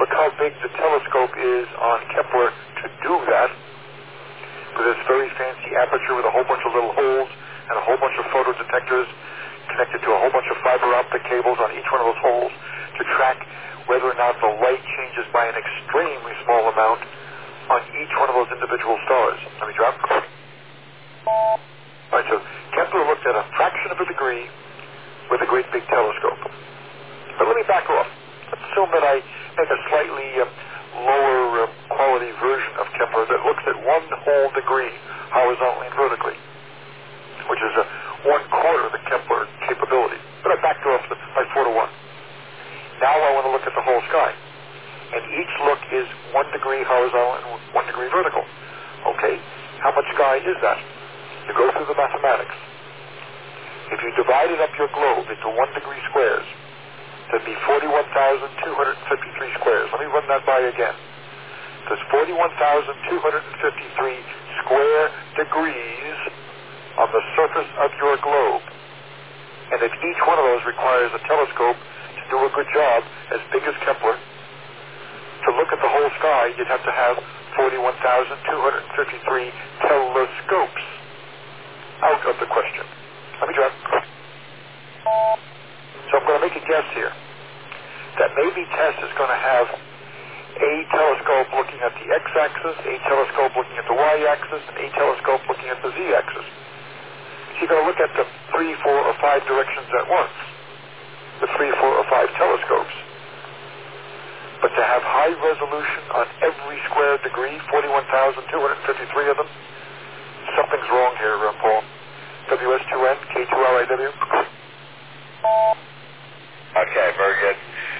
Look how big the telescope is on Kepler to do that, with this very fancy aperture with a whole bunch of little holes and a whole bunch of photodetectors connected to a whole bunch of fiber optic cables on each one of those holes to track whether or not the light changes by an extremely small amount on each one of those individual stars. Let me drop. All right, so Kepler looked at a fraction of a degree with a great big telescope. But let me back off. Let's assume that I make a slightly lower quality version of Kepler that looks at 1 whole degree horizontally and vertically, which is 1/4 the Kepler capability. But I backed off by 4 to 1. Now I want to look at the whole sky. And each look is 1 degree horizontal and 1 degree vertical. Okay, how much sky is that? You go through the mathematics. If you divided up your globe into 1 degree squares, that'd be 41,253 squares. Let me run that by again. There's 41,253 square degrees on the surface of your globe. And if each one of those requires a telescope to do a good job, as big as Kepler, to look at the whole sky, you'd have to have 41,253 telescopes. Out of the question. Let me try. So I'm going to make a guess here that maybe TESS is going to have a telescope looking at the x-axis, a telescope looking at the y-axis, and a telescope looking at the z-axis. So you're going to look at the 3, 4, or 5 directions at once, the 3, 4, or 5 telescopes. But to have high resolution on every square degree, 41,253 of them, something's wrong here, Paul. WS2N, K2LIW. Okay, very good.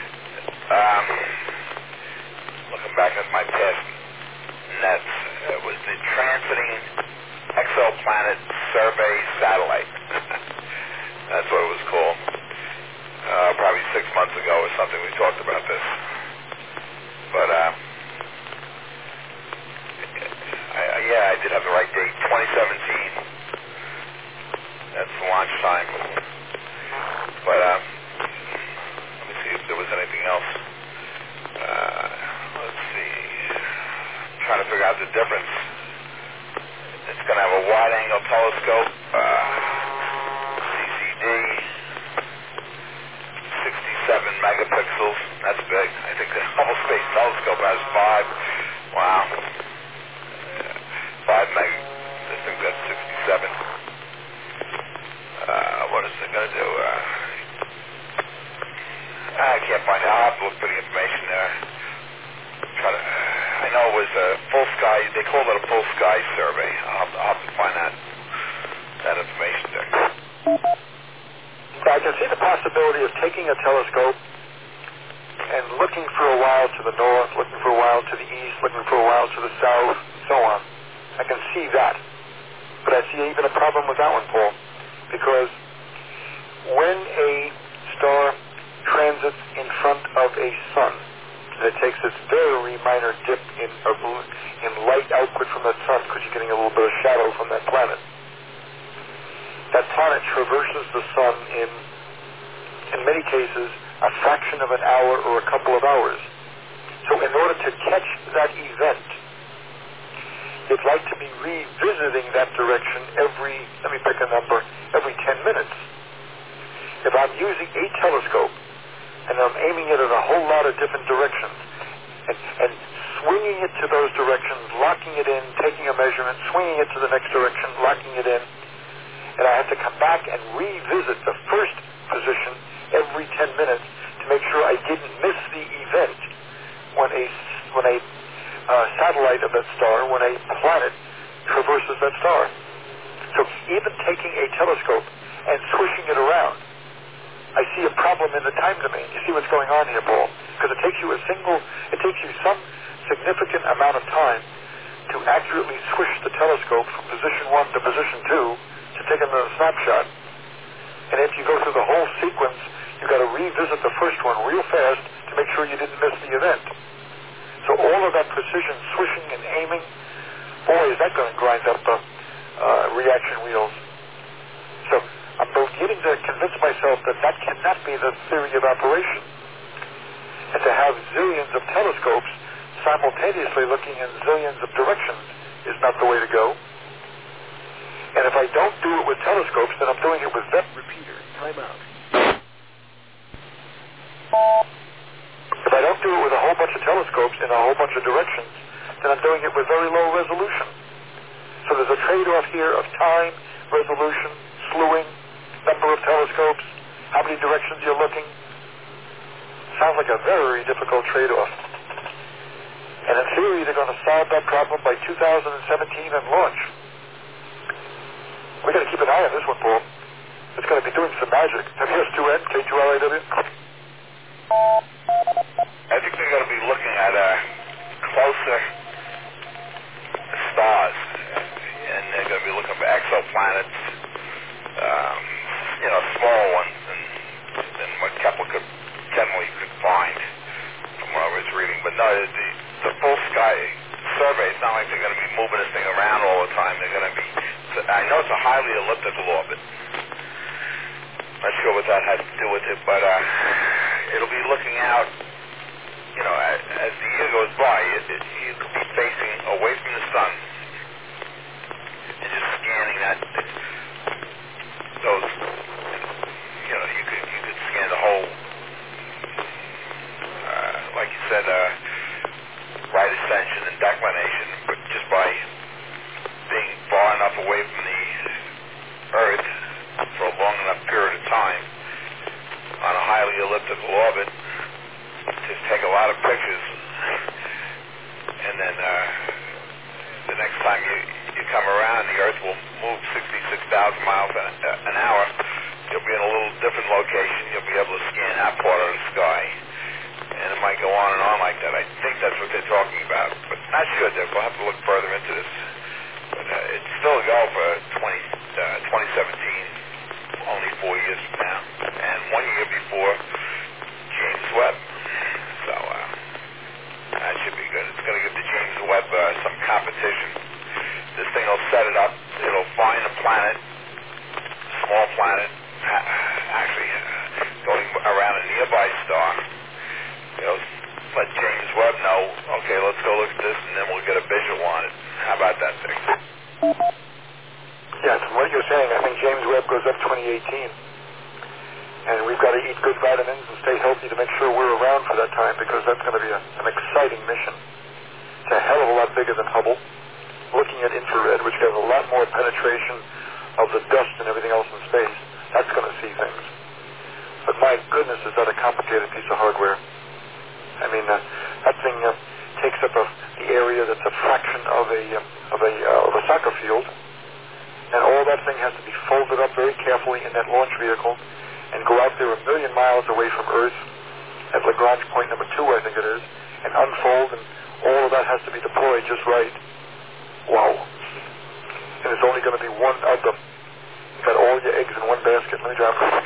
Looking back at my past nets, it was the Transiting Exoplanet Survey Satellite. That's what it was called. Probably 6 months ago or something we talked about this. But, yeah, I did have the right date, 2017. That's the launch time. But, let me see if there was anything else. Let's see. I'm trying to figure out the difference. It's going to have a wide-angle telescope, CCD, 67 megapixels. That's big. I think the Hubble Space Telescope has 5. Wow. 5 meg. I think that's 67. What is it going to do? I can't find it. I'll have to look for the information there. I know it was a full sky. They call it a full sky survey. I'll have to find that information there. I can see the possibility of taking a telescope and looking for a while to the north, looking for a while to the east, looking for a while to the south, so on. I can see that. But I see even a problem with that one, Paul, because when a star transits in front of a sun, and it takes this very minor dip in light output from that sun because you're getting a little bit of shadow from that planet. That planet traverses the sun in many cases, a fraction of an hour or a couple of hours. So in order to catch that event, you'd like to be revisiting that direction every 10 minutes. If I'm using a telescope and I'm aiming it at a whole lot of different directions and swinging it to those directions, locking it in, taking a measurement, swinging it to the next direction, locking it in, and I have to come back and revisit the first position every 10 minutes to make sure I didn't miss the event when a satellite of that star, when a planet traverses that star. So even taking a telescope and swishing it around, I see a problem in the time domain. You see what's going on here, Paul? Because it takes you some significant amount of time to accurately swish the telescope from position 1 to position 2 to take another snapshot. And if you go through the whole sequence, you've got to revisit the first one real fast to make sure you didn't miss the event. So all of that precision swishing and aiming, boy, is that going to grind up reaction wheels. So I'm beginning to convince myself that cannot be the theory of operation. And to have zillions of telescopes simultaneously looking in zillions of directions is not the way to go. And if I don't do it with telescopes, then I'm doing it with Repeater, time out. If I don't do it with a whole bunch of telescopes in a whole bunch of directions, then I'm doing it with very low resolution. So there's a trade-off here of time, resolution, slewing, number of telescopes, how many directions you're looking. Sounds like a very difficult trade-off. And in theory, they're going to solve that problem by 2017 and launch. We got to keep an eye on this one, Paul. It's going to be doing some magic. WS2N, K2LAW. I think they're going to be looking at closer stars, and they're going to be looking for exoplanets, small ones than what Kepler generally could find from what I was reading. But no, the full sky survey, it's not like they're going to be moving this thing around all the time. They're going to be, I know it's a highly elliptical orbit. Not sure what that has to do with it, but it'll be looking out, as the year goes by, you could be facing away from the sun and just scanning those, you could scan the whole, like you said, right ascension and declination, but just by being far enough away from the Earth for a long enough period of time on a highly elliptical orbit, just take a lot of pictures, and then the next time you come around, the Earth will move 66,000 miles an hour. You'll be in a little different location. You'll be able to scan that part of the sky, and it might go on and on like that. I think that's what they're talking about, but not sure. We'll have to look further into this. But it's still a go for 2017, only 4 years from now, and 1 year before James Webb. So that should be good. It's going to give the James Webb some competition. This thing will set it up. It'll find a planet, small planet, actually going around a nearby star. Let James Webb know, okay, let's go look at this, and then we'll get a visual on it. How about that thing? Yeah, from what you're saying, I think James Webb goes up 2018. And we've got to eat good vitamins and stay healthy to make sure we're around for that time, because that's going to be an exciting mission. It's a hell of a lot bigger than Hubble. Looking at infrared, which has a lot more penetration of the dust and everything else in space, that's going to see things. But my goodness, is that a complicated piece of hardware. I mean, that thing takes up the area that's a fraction of a soccer field, and all that thing has to be folded up very carefully in that launch vehicle and go out there 1 million miles away from Earth at Lagrange point number 2, I think it is, and unfold, and all of that has to be deployed just right. Wow. And there's only going to be one of them. You've got all your eggs in one basket. Let me drop it.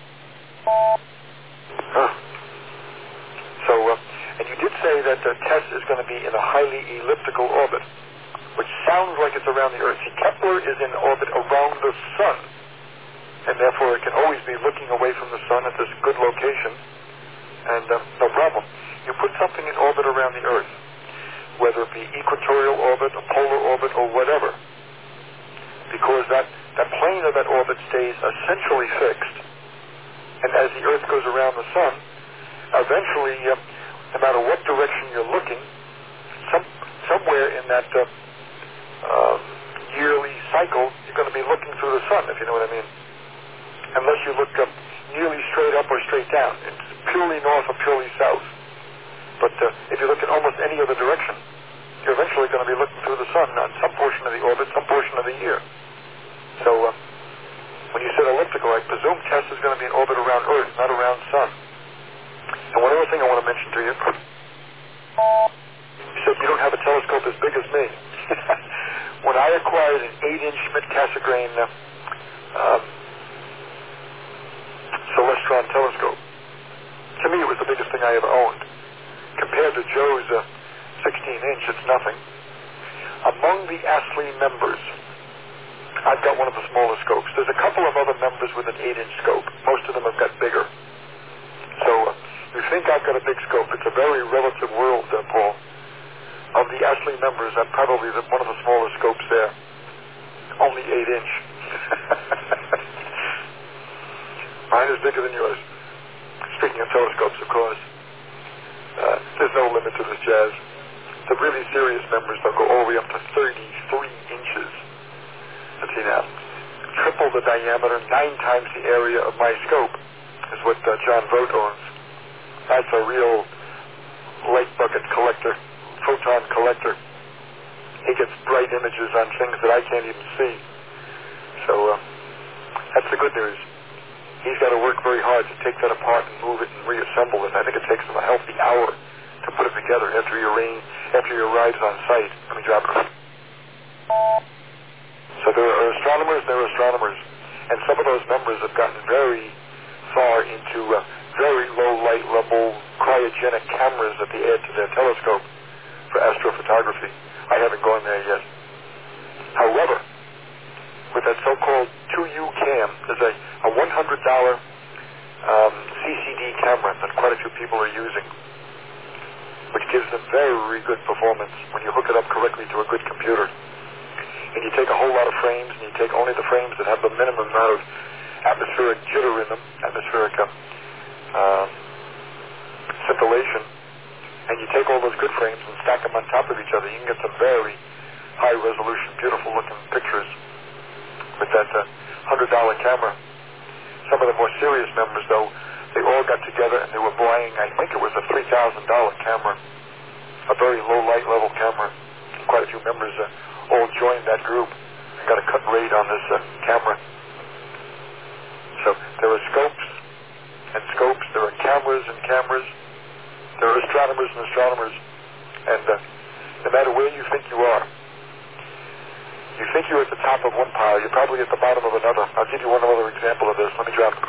So, and you did say that TESS is going to be in a highly elliptical orbit, which sounds like it's around the Earth. See, Kepler is in orbit around the Sun, and therefore it can always be looking away from the Sun at this good location, and no problem. You put something in orbit around the Earth, whether it be equatorial orbit, a polar orbit, or whatever, because that plane of that orbit stays essentially fixed, and as the Earth goes around the Sun, eventually, no matter what direction you're looking, somewhere in that yearly cycle, you're going to be looking through the Sun, if you know what I mean. Unless you look nearly straight up or straight down. It's purely north or purely south. But if you look in almost any other direction, you're eventually going to be looking through the Sun on some portion of the orbit, some portion of the year. So when you said elliptical, I presume TESS is going to be in orbit around Earth, not around Sun. And one other thing I want to mention to you, you said you don't have a telescope as big as me. When I acquired an 8-inch Schmidt-Cassegrain Celestron telescope, to me it was the biggest thing I ever owned. Compared to Joe's 16-inch, it's nothing. Among the ASLE members, I've got one of the smaller scopes. There's a couple of other members with an 8-inch scope. Most of them have got bigger. So You think I've got a big scope. It's a very relative world, Paul. Of the Ashley members, I'm probably one of the smaller scopes there. Only 8-inch. Mine is bigger than yours. Speaking of telescopes, of course. There's no limit to this jazz. The really serious members, they'll go all the way up to 33 inches. Let's see now. Triple the diameter, 9 times the area of my scope is what John Vogt owns. That's a real light bucket collector, photon collector. He gets bright images on things that I can't even see. So that's the good news. He's got to work very hard to take that apart and move it and reassemble it. I think it takes him a healthy hour to put it together after your rides on site. Let me drop it. So there are astronomers, and some of those members have gotten very far into very low light level cryogenic cameras that they add to their telescope for astrophotography. I haven't gone there yet. However, with that so-called 2U cam, there's a $100 CCD camera that quite a few people are using, which gives them very good performance when you hook it up correctly to a good computer. And you take a whole lot of frames, and you take only the frames that have the minimum amount of atmospheric jitter in them, atmospheric scintillation, and you take all those good frames and stack them on top of each other. You can get some very high-resolution, beautiful-looking pictures with that $100 camera. Some of the more serious members, though, they all got together and they were buying, I think it was a $3,000 camera, a very low-light level camera. Quite a few members all joined that group and got a cut rate on this camera. So there are scopes and scopes, there are cameras and cameras, there are astronomers and astronomers, and no matter where you think you are, you think you're at the top of one pile, you're probably at the bottom of another. I'll give you one other example of this. Let me drop it.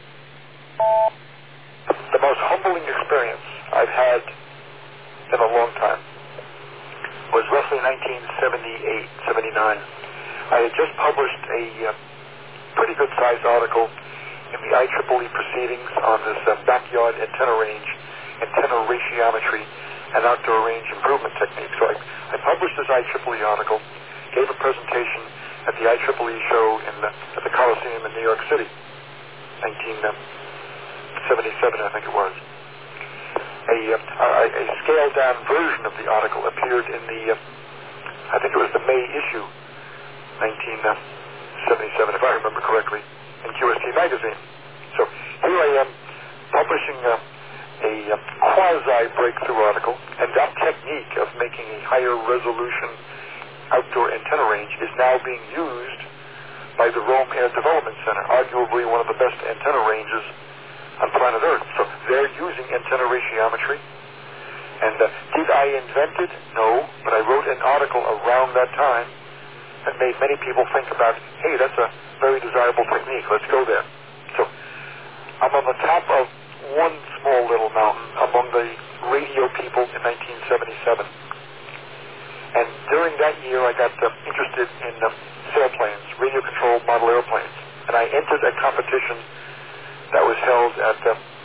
The most humbling experience I've had in a long time was roughly 1978, 79. I had just published a pretty good-sized article in the IEEE proceedings on this backyard antenna range, antenna ratiometry, and outdoor range improvement technique. So I published this IEEE article, gave a presentation at the IEEE show at the Coliseum in New York City, 1977, I think it was. A scaled-down version of the article appeared in the, I think it was the May issue, 1977, if I remember correctly, in QST magazine. So here I am publishing a quasi-breakthrough article, and that technique of making a higher resolution outdoor antenna range is now being used by the Rome Air Development Center, arguably one of the best antenna ranges on planet Earth. So they're using antenna ratiometry. And did I invent it? No, but I wrote an article around that time that made many people think about, hey, that's a very desirable technique. Let's go there. So I'm on the top of one small little mountain among the radio people in 1977. And during that year, I got interested in sailplanes, radio-controlled model airplanes. And I entered a competition that was held at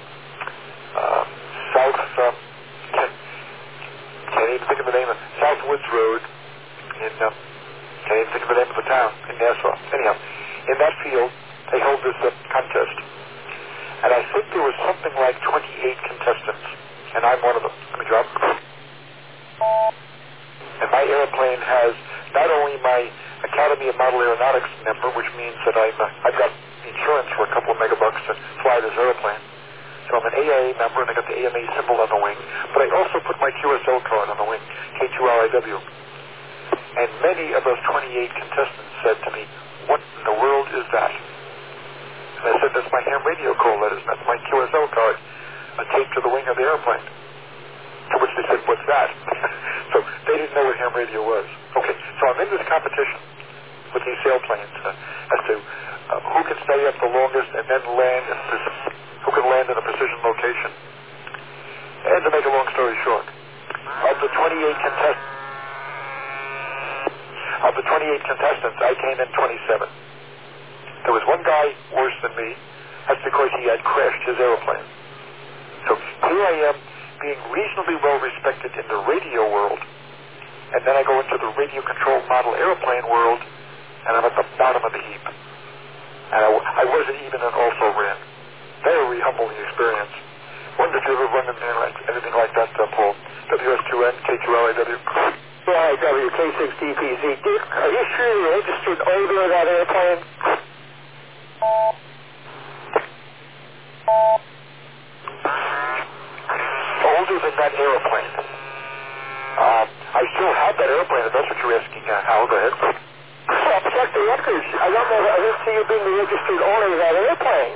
can't even think of the name of Southwoods Road in, can't even think of the name of the town in Nassau. Anyhow, in that field, they held this contest. And I think there was something like 28 contestants, and I'm one of them. Let me drop. And my airplane has not only my Academy of Model Aeronautics member, which means that I've got insurance for a couple of megabucks to fly this airplane. So I'm an AIA member, and I got the AMA symbol on the wing, but I also put my QSL card on the wing, K2RIW. And many of those 28 contestants said to me, what in the world is that? And I said, that's my ham radio call letters, that's my QSL card, taped to the wing of the airplane. To which they said, what's that? So they didn't know what ham radio was. Okay, so I'm in this competition with these sailplanes as to who can stay up the longest and then land who can land in a precision location. And to make a long story short, of the 28 contestants, I came in 27. There was one guy worse than me. That's because he had crashed his airplane. So here I am being reasonably well respected in the radio world, and then I go into the radio-controlled model airplane world, and I'm at the bottom of the heap. And I wasn't even an also-ran. Very humbling experience. Wonder if you ever run into anything like that, Paul. WS2N, K2LIW. LIW, K6DPZ. Dick, are you sure you registered older of that airplane? Older than that airplane. I still have that airplane, if that's what you're asking, Hal. Go ahead. Check the records. I didn't see you being the registered owner of that airplane.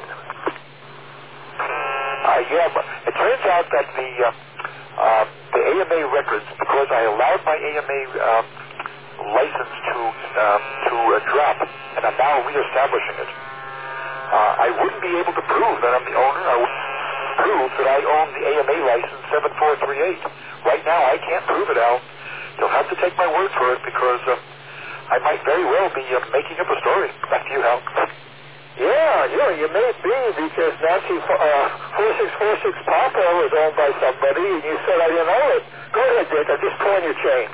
Yeah, but it turns out that the AMA records, because I allowed my AMA license to drop, and I'm now reestablishing it, I wouldn't be able to prove that I'm the owner. I wouldn't prove that I own the AMA license 7438. Right now, I can't prove it, Al. You'll have to take my word for it, because I might very well be making up a story. Back to you, Hal. Yeah, you may be, because Nancy 4646 Papa was owned by somebody, and you said I didn't own it. Go ahead, Dick. I'm just pulling your chain.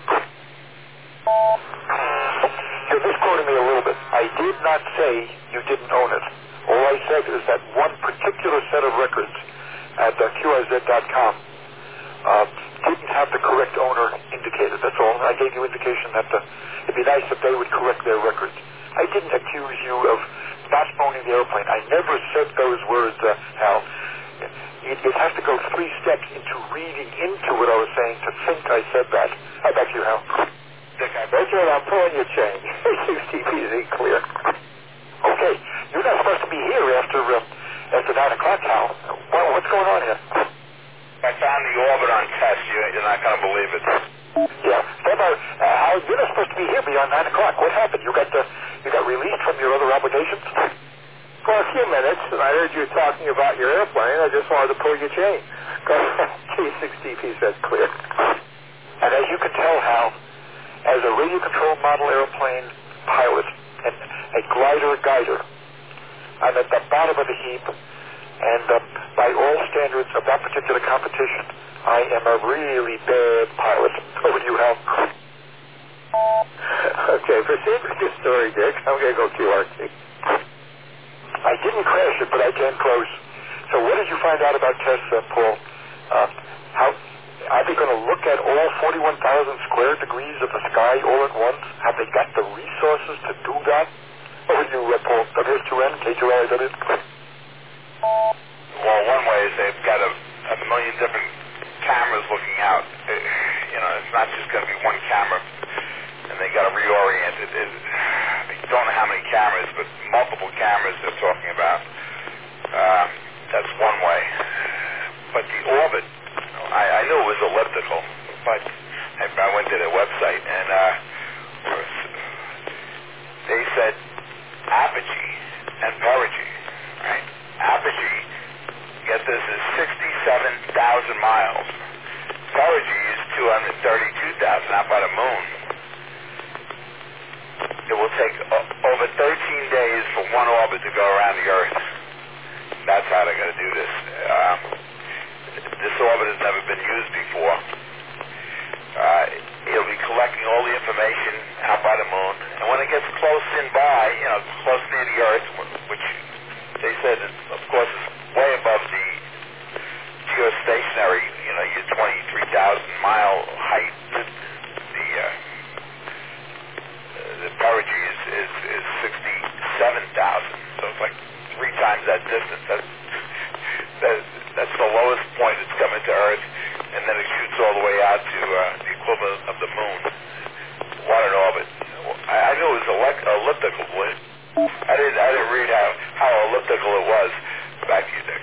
You're misquoting me a little bit. I did not say you didn't own it. All I said is that one particular set of records at QRZ.com didn't have the correct owner indicated. That's all. I gave you indication that it'd be nice if they would correct their records. I didn't accuse you of not owning the airplane. I never said those words, Hal. It has to go 3 steps into reading into what I was saying to think I said that. How about you, Hal? Dick, I'm pulling your chain. 6TPZ clear. Okay, you're not supposed to be here after 9 o'clock, Hal. Well, what's going on here? I found the orbit on test. You're not going to believe it. Yeah. Hal, you're not supposed to be here beyond 9 o'clock. What happened? You got released from your other obligations? For a few minutes, and I heard you talking about your airplane. I just wanted to pull your chain. K6DP says clear. And as you can tell, Hal, as a radio-controlled model airplane pilot and a glider-guider, I'm at the bottom of the heap, and by all standards of that particular competition, I am a really bad pilot. Over to you, Hal. Okay, proceed with your story, Dick. I'm going to go QRT. I didn't crash it, but I came close. So what did you find out about tests, Paul? How are they going to look at all 41,000 square degrees of the sky all at once? Have they got the resources to do that? Over to you, Paul. WS2N, K2LIW. Well, one way is they've got a million different cameras looking out. It's not just going to be one camera, and they got to reorient it. I don't know how many cameras, but multiple cameras they're talking about. That's one way. But the orbit, I knew it was elliptical, but I went to their website, and they said apogee and perigee, right? Apogee, get this, is 67,000 miles. Perigee is 232,000 out by the moon. It will take over 13 days for one orbit to go around the Earth. That's how they're going to do this. This orbit has never been used before. It'll be collecting all the information out by the moon, and when it gets close in by, close near the Earth, which they said, of course, is way above the geostationary, your 23,000 mile height. The perigee is 67,000, so it's like 3 times that distance. That's the lowest point it's coming to Earth, and then it shoots all the way out to the equivalent of the moon. What an orbit! I knew it was elliptical. I didn't read how elliptical it was. Back to you, Dick.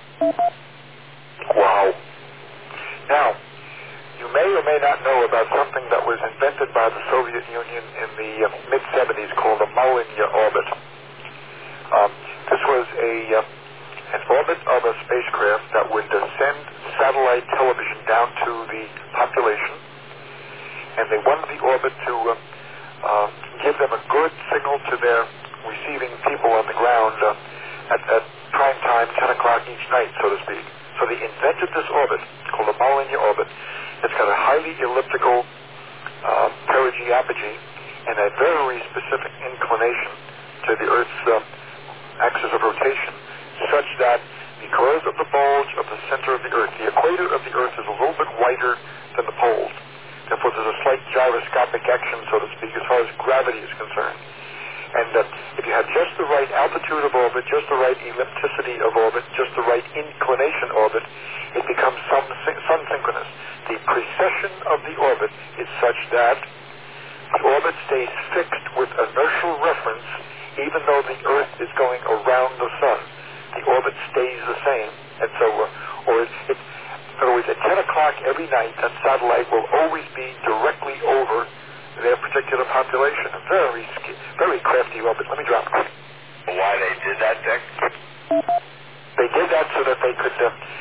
Wow. Now, you may or may not know about something that was invented by the Soviet Union in the mid-70s called the Molniya orbit. This was an orbit of a spacecraft that would send satellite television down to the population, and they wanted the orbit to give them a good signal to their receiving people on the ground at prime time, 10 o'clock each night, so to speak. So they invented this orbit called the Maulinia orbit. It's got a highly elliptical perigee-apogee and a very specific inclination to the Earth's axis of rotation, such that because of the bulge of the center of the Earth, the equator of the Earth is a little bit wider than the poles. Therefore, there's a slight gyroscopic action, so to speak, as far as gravity is concerned. And if you have just the right altitude of orbit, just the right ellipticity of orbit, just the right inclination orbit, it becomes sun-synchronous. The precession of the orbit is such that the orbit stays fixed with inertial reference, even though the Earth is going around the sun. The orbit stays the same. And so, in other words, at 10 o'clock every night, that satellite will always be directly over their particular population. A very crafty orbit. Let me drop it. Why they did that, Dick? They did that so that they could...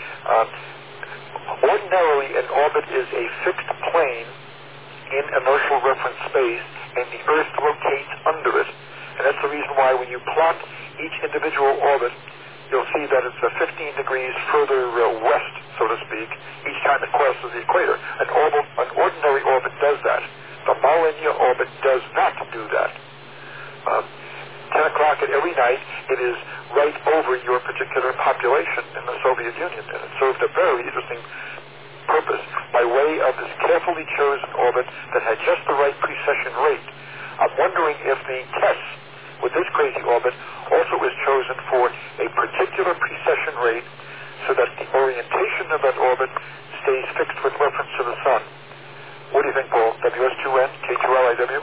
ordinarily, an orbit is a fixed plane in inertial reference space, and the Earth rotates under it. And that's the reason why when you plot each individual orbit, you'll see that it's 15 degrees further west, so to speak, each time it crosses the equator. An ordinary orbit does that. The Maulinia orbit does not do that. 10 o'clock at every night, it is right over your particular population in the Soviet Union, and it served a very interesting purpose by way of this carefully chosen orbit that had just the right precession rate. I'm wondering if the tests with this crazy orbit also is chosen for a particular precession rate so that the orientation of that orbit stays fixed with reference to the sun. What do you think, Paul? WS2N, K2LIW?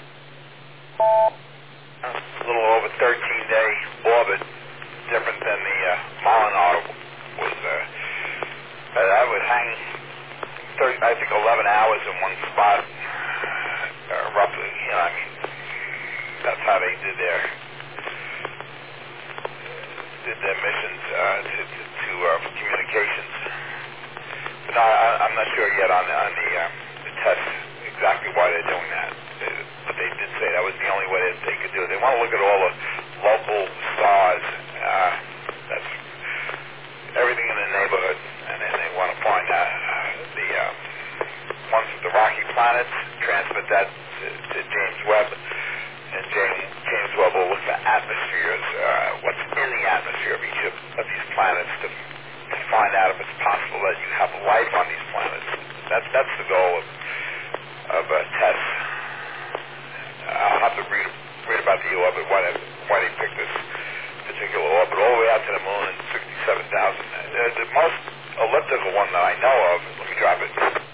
A little over 13-day orbit, different than the Molinar was. I would hang, I think, 11 hours in one spot, roughly. That's how they did their missions for communications. But no, I'm not sure yet on the test exactly why they're doing that. But they did say that was the only way that they could do it. They want to look at all the local stars. That's everything in the neighborhood, and then they want to find the ones with the rocky planets, transmit that to James Webb, and James Webb will look at atmospheres, what's in the atmosphere of each of these planets to find out if it's possible that you have life on these planets. That's the goal of tests. I'll have to read about the orbit, why they picked this particular orbit, all the way out to the moon in 67,000. The most elliptical one that I know of, let me drop it,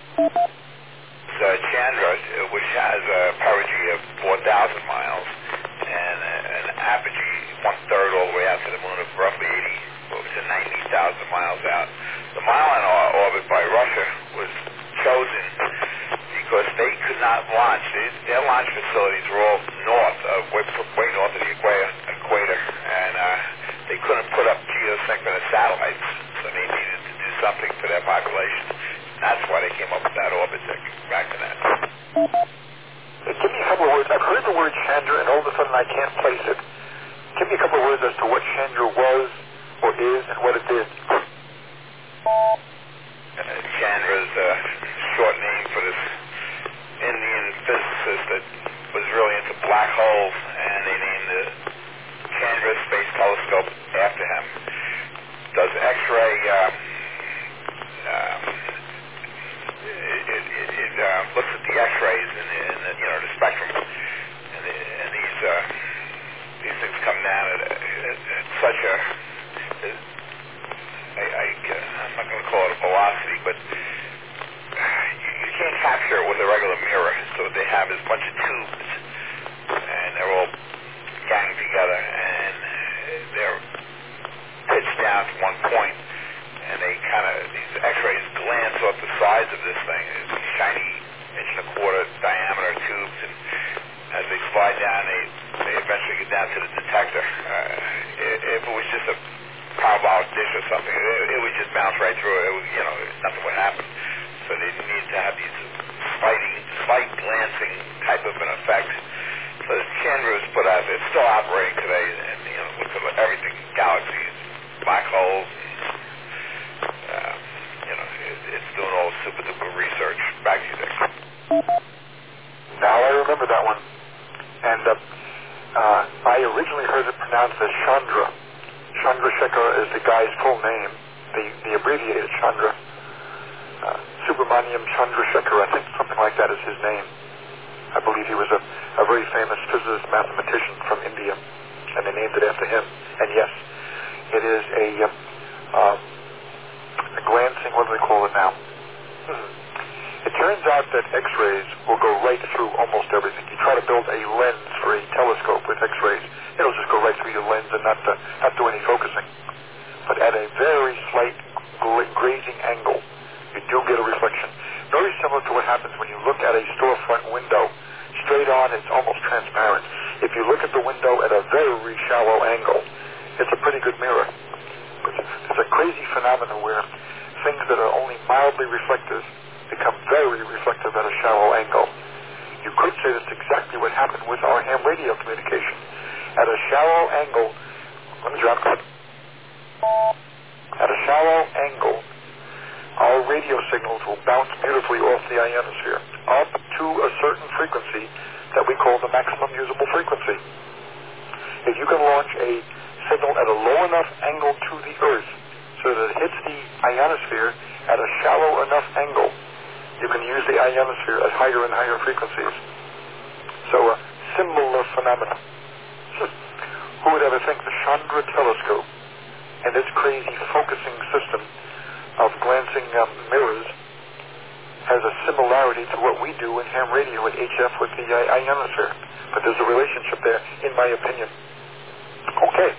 is Chandra, which has a perigee of 4,000 miles and an apogee 1/3 all the way out to the moon of roughly 90,000 miles out. The Maulinar orbit by Russia was chosen because they could not launch. Their launch facilities were all way north of the equator, and they couldn't put up geosynchronous satellites, so they needed to do something for their population. That's why they came up with that orbit. Back to that. Give me a couple of words. I've heard the word Chandra, and all of a sudden I can't place it. Give me a couple of words as to what Chandra was, or is, and what it did. Chandra's a short name for this Indian physicist that was really into black holes, and they named the Chandra Space Telescope after him. Does X-ray, it looks at the X-rays in the spectrum, and these things come down at such a, I'm not going to call it a velocity, but you can't capture it with a regular mirror. So what they have is a bunch of tubes, and they're all ganged together, and they're pitched down to one point, and these X-rays glance off the sides of this thing. It's shiny 1.25 inch diameter tubes, and as they slide down, they eventually get down to the detector. If it was just a parabolic dish or something, it would just bounce right through it. Nothing would happen. So they need to have these slight glancing type of an effect. So Chandra was put out. It's still operating today, and look at everything, galaxies, black holes, super-duper research. Back to you, Dick. Now I remember that one. And I originally heard it pronounced as Chandra. Chandrasekhar is the guy's full name, the abbreviated Chandra. Subramaniam Chandrasekhar, I think something like that is his name. I believe he was a very famous physicist, mathematician from India, and they named it after him. And yes, it is a glancing, what do they call it now? It turns out that X-rays will go right through almost everything. You try to build a lens for a telescope with X-rays, it'll just go right through your lens and not do any focusing. But at a very slight grazing angle, you do get a reflection. Very similar to what happens when you look at a storefront window. Straight on, it's almost transparent. If you look at the window at a very shallow angle, it's a pretty good mirror. It's a crazy phenomenon where things that are only mildly reflective become very reflective at a shallow angle. You could say that's exactly what happened with our ham radio communication. At a shallow angle, let me drop it. At a shallow angle, our radio signals will bounce beautifully off the ionosphere up to a certain frequency that we call the maximum usable frequency. If you can launch a signal at a low enough angle to the Earth so that it hits the ionosphere at a shallow enough angle, you can use the ionosphere at higher and higher frequencies. So a similar phenomenon. Who would ever think the Chandra telescope and its crazy focusing system of glancing mirrors has a similarity to what we do in ham radio at HF with the ionosphere. But there's a relationship there, in my opinion. Okay.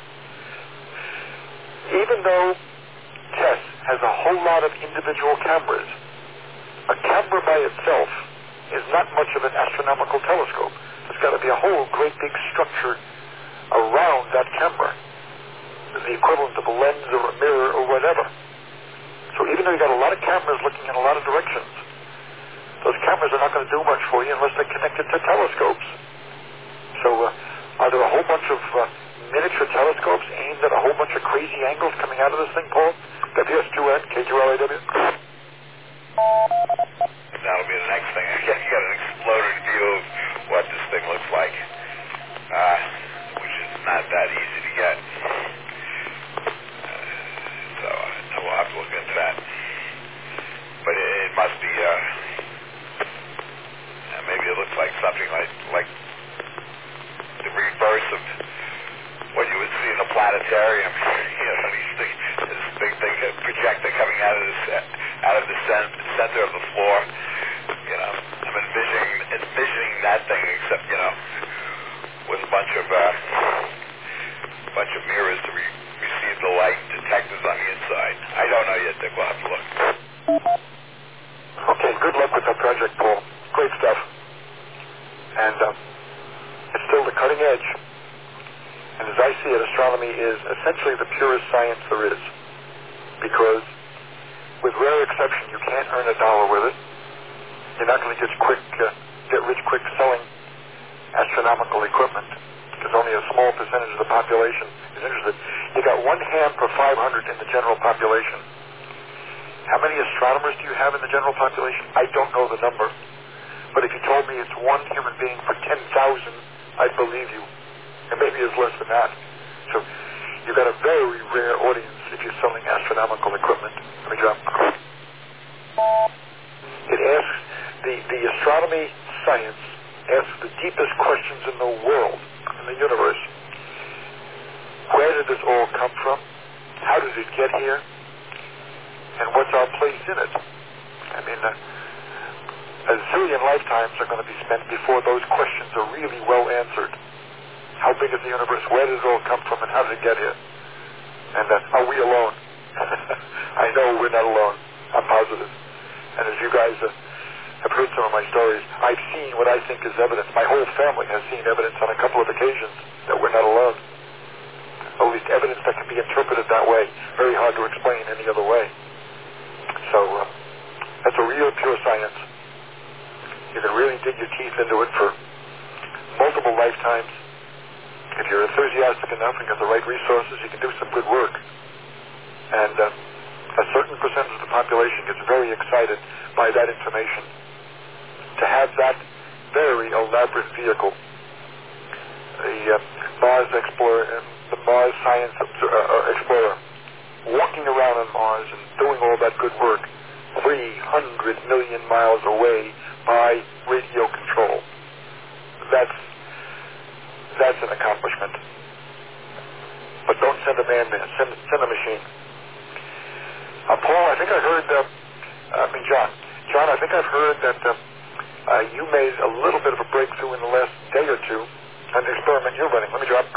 Even though TESS has a whole lot of individual cameras, a camera by itself is not much of an astronomical telescope. There's got to be a whole great big structure around that camera, the equivalent of a lens or a mirror or whatever. So even though you've got a lot of cameras looking in a lot of directions, those cameras are not going to do much for you unless they're connected to telescopes. So are there a whole bunch of miniature telescopes aimed at a whole bunch of crazy angles coming out of this thing, Paul? WS2N, KQLAW? That'll be the next thing. You got an exploded view of what this thing looks like, which is not that easy to get. So we'll have to look into that. But it must be, maybe it looks like something like the reverse of what you would see in a planetarium. This big thing, projector coming out of the center of the floor. I'm envisioning that thing, except with a bunch of mirrors to receive the light, detectors on the inside. I don't know yet, Dick. We'll have to look. Okay, good luck with that project, Paul. Great stuff. And it's still the cutting edge. And as I see it, astronomy is essentially the purest science there is. Because with rare exception, you can't earn a dollar with it. You're not going to get rich quick selling astronomical equipment, because only a small percentage of the population is interested. You got 1 ham per 500 in the general population. How many astronomers do you have in the general population? I don't know the number. But if you told me it's 1 human being for 10,000, I'd believe you. And maybe it's less than that. So you've got a very rare audience if you're selling astronomical equipment. Let me drop. It asks, the astronomy science asks the deepest questions in the world, in the universe. Where did this all come from? How did it get here? And what's our place in it? I mean, a zillion lifetimes are going to be spent before those questions are really well answered. How big is the universe? Where did it all come from? And how did it get here? And are we alone? I know we're not alone. I'm positive. And as you guys have heard some of my stories, I've seen what I think is evidence. My whole family has seen evidence on a couple of occasions that we're not alone. At least evidence that can be interpreted that way. Very hard to explain any other way. So that's a real pure science. You can really dig your teeth into it for multiple lifetimes. If you're enthusiastic enough and got the right resources, you can do some good work. And a certain percentage of the population gets very excited by that information. To have that very elaborate vehicle, the Mars Explorer, the Mars Science Explorer, walking around on Mars and doing all that good work 300 million miles away by radio control. That's an accomplishment. But don't send a man there. Send a machine. Paul, I think I heard, John, I think I've heard that you made a little bit of a breakthrough in the last day or two on the experiment you're running. Let me drop.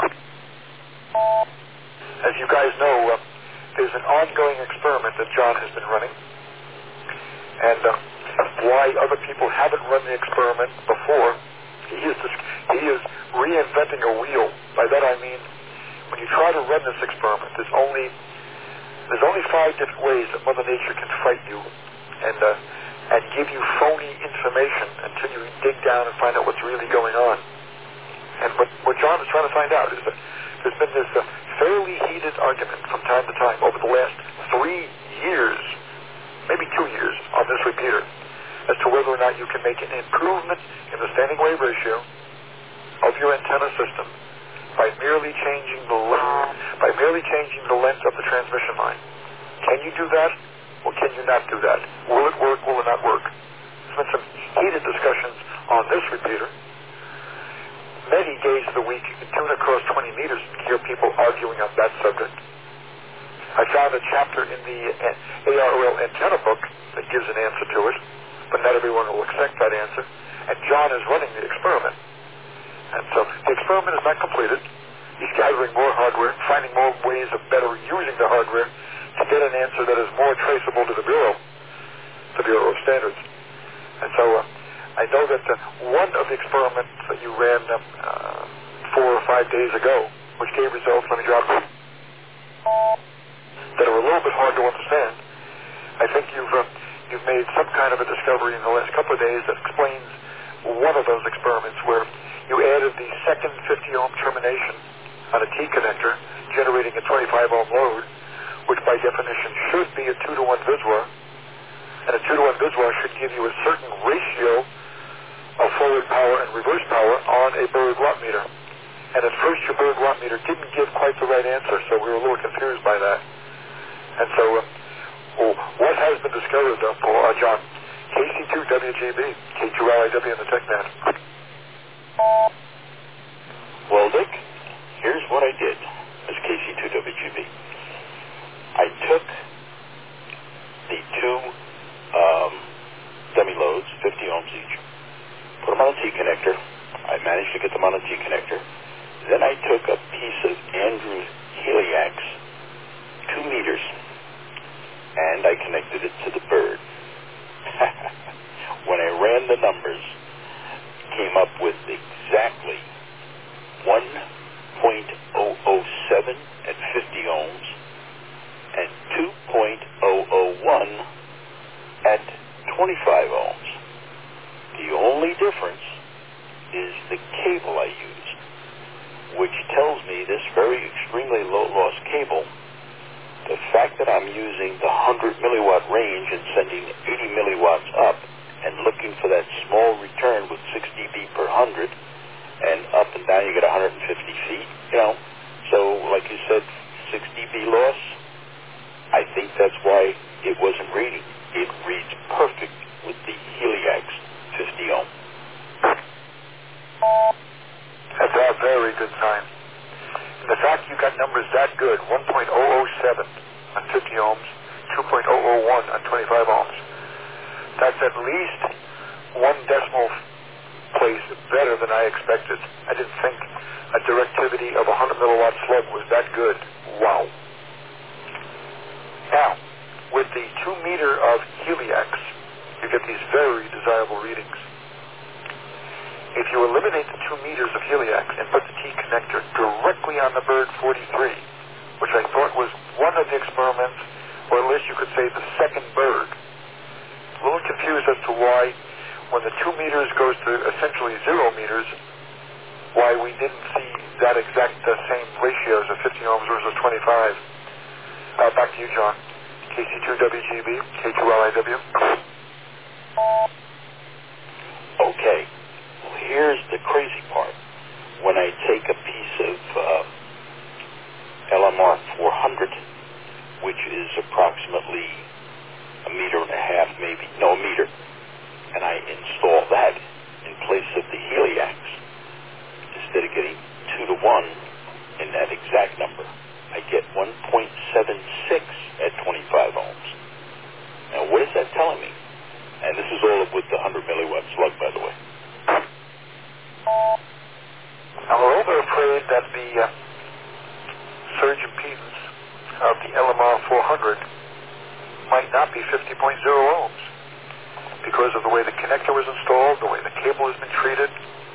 As you guys know, there's an ongoing experiment that John has been running. And why other people haven't run the experiment before, he is reinventing a wheel. By that I mean, when you try to run this experiment, there's only 5 different ways that Mother Nature can fight you and give you phony information until you dig down and find out what's really going on. And what John is trying to find out is that there's been this fairly heated argument from time to time over the last 3 years, maybe 2 years, on this repeater, as to whether or not you can make an improvement in the standing wave ratio of your antenna system by merely changing the length of the transmission line. Can you do that, or can you not do that? Will it work? Will it not work? There's been some heated discussions on this repeater. Many days of the week, you can tune across 20 meters and hear people arguing on that subject. I found a chapter in the AROL antenna book that gives an answer to it, but not everyone will accept that answer. And John is running the experiment. And so the experiment is not completed. He's gathering more hardware, finding more ways of better using the hardware to get an answer that is more traceable to the Bureau of Standards. And so I know that one of the experiments that you ran 4 or 5 days ago, which gave results, let me drop them, that are a little bit hard to understand. I think you've made some kind of a discovery in the last couple of days that explains one of those experiments where you added the second 50-ohm termination on a T-connector, generating a 25-ohm load, which by definition should be a 2-to-1 Viswar, and a 2-to-1 Viswar should give you a certain ratio of forward power and reverse power on a Berg watt meter. And at first your Berg watt meter didn't give quite the right answer, so we were a little confused by that. And so what has been discovered, John? KC2WGB, K2LIW in the TechNet. Well, Dick, here's what I did as KC2WGB. I took the 2 dummy loads, 50 ohms each, put them on a T-connector. I managed to get them on a T-connector. Then I took a piece of Andrews Heliax, 2 meters, and I connected it to the bird. When I ran the numbers, came up with exactly 1.007 at 50 ohms and 2.001 at 25 ohms. The only difference is the cable I used, which tells me this very extremely low-loss cable, the fact that I'm using the 100 milliwatt range and sending 80 milliwatts up and looking for that small return with 6 dB per 100, and up and down you get 150 feet, So, like you said, 6 dB loss, I think that's why it wasn't reading. It reads perfect with the Heliax 50 ohm. That's a very good sign. And the fact you got numbers that good, 1.007 on 50 ohms, 2.001 on 25 ohms, that's at least 1 decimal place better than I expected. I didn't think a directivity of 100 milliwatt slug was that good. Wow. Now, with the 2 meter of Heliax, you get these very desirable readings. If you eliminate the 2 meters of Heliax and put the T-connector directly on the Bird 43, which I thought was one of the experiments, or at least you could say the second Bird, a little confused as to why, when the 2 meters goes to essentially 0 meters, why we didn't see that exact same ratios of 50 ohms versus 25. Back to you, John. KC2WGB, K2LIW. Okay. Well, here's the crazy part. When I take a piece of LMR 400, which is approximately a meter and a half, maybe, no, a meter, and I install that in place of the Heliax, instead of getting 2 to 1 in that exact number, I get 1.76 at 25 ohms. Now, what is that telling me? And this is all with the 100 milliwatt slug, by the way. I'm a little bit afraid that the surge impedance of the LMR 400 might not be 50.0 ohms because of the way the connector was installed, the way the cable has been treated.